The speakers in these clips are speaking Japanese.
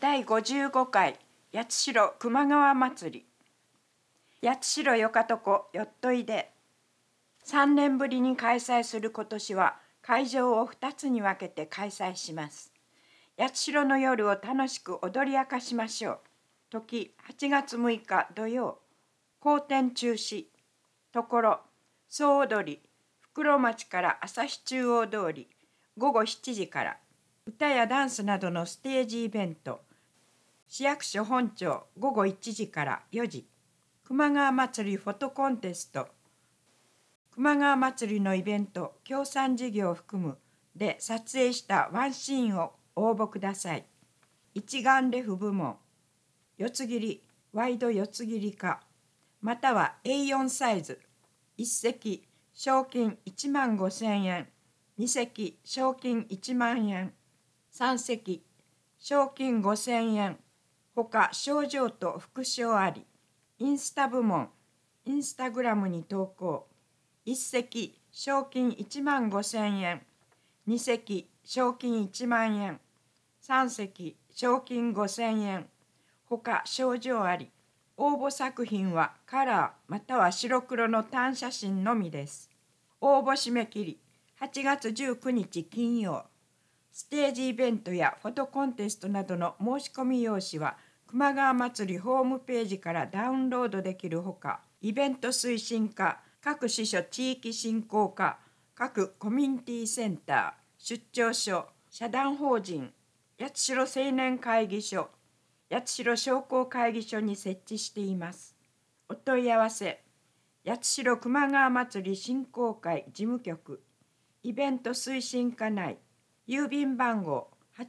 第55回八代熊川祭り。八代よかとこよっといで。3年ぶりに開催する今年は会場を2つに分けて開催します。八代の夜を楽しく踊り明かしましょう。時8月6日土曜。後天中止。ところ総踊り袋町から旭中央通り午後7時から歌やダンスなどのステージイベント。市役所本庁午後1時から4時。熊川祭りフォトコンテスト。熊川祭りのイベント協賛事業を含むで撮影したワンシーンを応募ください。一眼レフ部門、四つ切り、ワイド四つ切りか、または A4 サイズ、一席賞金1万5,000円、二席賞金1万円、三席賞金5,000円、ほか賞状と副賞あり。インスタ部門、インスタグラムに投稿。一席賞金1万5,000円、二席賞金1万円、三席賞金5,000円、ほか賞状あり。応募作品はカラーまたは白黒の単写真のみです。応募締め切り8月19日金曜。ステージイベントやフォトコンテストなどの申し込み用紙は熊川祭りホームページからダウンロードできるほか、イベント推進課、各支所地域振興課、各コミュニティセンター、出張所、社団法人、八代青年会議所、八代商工会議所に設置しています。お問い合わせ、八代熊川祭り振興会事務局、イベント推進課内、郵便番号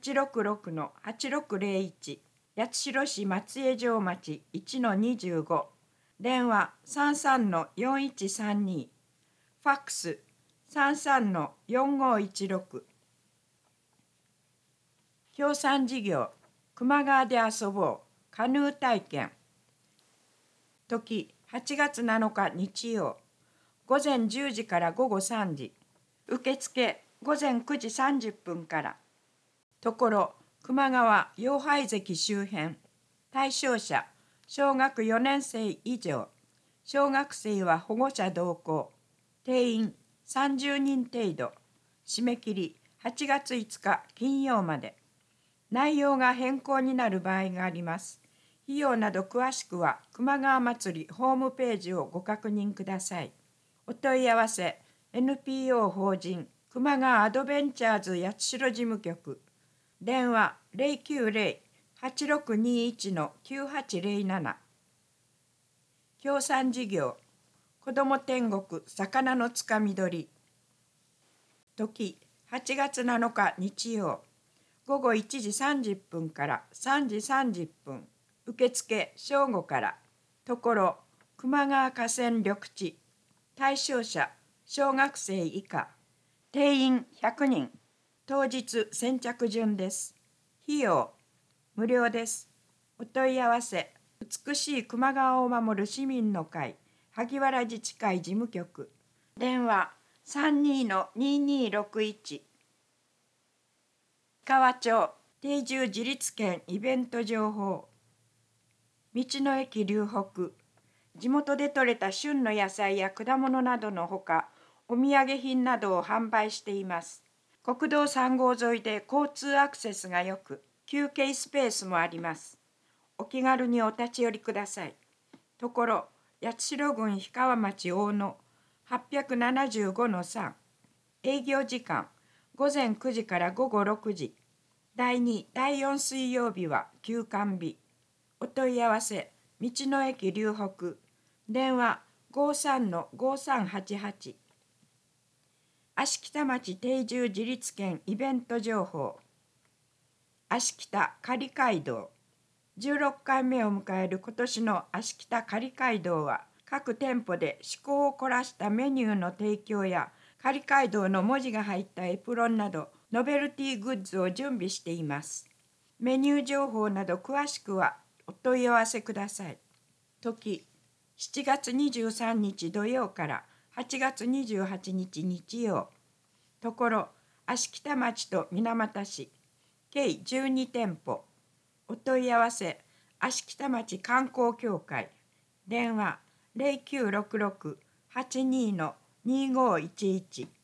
866-8601、八代市松江城町 1-25、電話 33-4132、ファックス 33-4516。協賛事業、熊川で遊ぼうカヌー体験。時8月7日日曜。午前10時から午後3時。受付午前9時30分から。ところ熊川妖拝関周辺。対象者小学4年生以上。小学生は保護者同行。定員30人程度。締め切り8月5日金曜まで。内容が変更になる場合があります。費用など詳しくは熊川祭りホームページをご確認ください。お問い合わせ NPO 法人熊川アドベンチャーズ八代事務局。電話 090-8621-9807。協賛事業子ども天国魚のつかみ取り。時8月7日日曜。午後1時30分から3時30分。受付正午から。ところ熊川河川緑地。対象者小学生以下。定員100人。当日先着順です。費用無料です。お問い合わせ美しい熊川を守る市民の会萩原自治会事務局。電話 32-2261。氷川町定住自立権イベント情報。道の駅龍北。地元で採れた旬の野菜や果物などのほか、お土産品などを販売しています。国道3号沿いで交通アクセスが良く、休憩スペースもあります。お気軽にお立ち寄りください。ところ、八代郡氷川町大野 875-3。営業時間、午前9時から午後6時。第2、第4水曜日は休館日。お問い合わせ、道の駅龍北。電話 53-5388。芦北町定住自立権イベント情報。芦北仮街道。16回目を迎える今年の芦北仮街道は、各店舗で趣向を凝らしたメニューの提供や、仮街道の文字が入ったエプロンなど、ノベルティグッズを準備しています。メニュー情報など詳しくはお問い合わせください。時7月23日土曜から8月28日日曜。ところ芦北町と水俣市計12店舗。 お問い合わせ芦北町観光協会電話0966-82-2511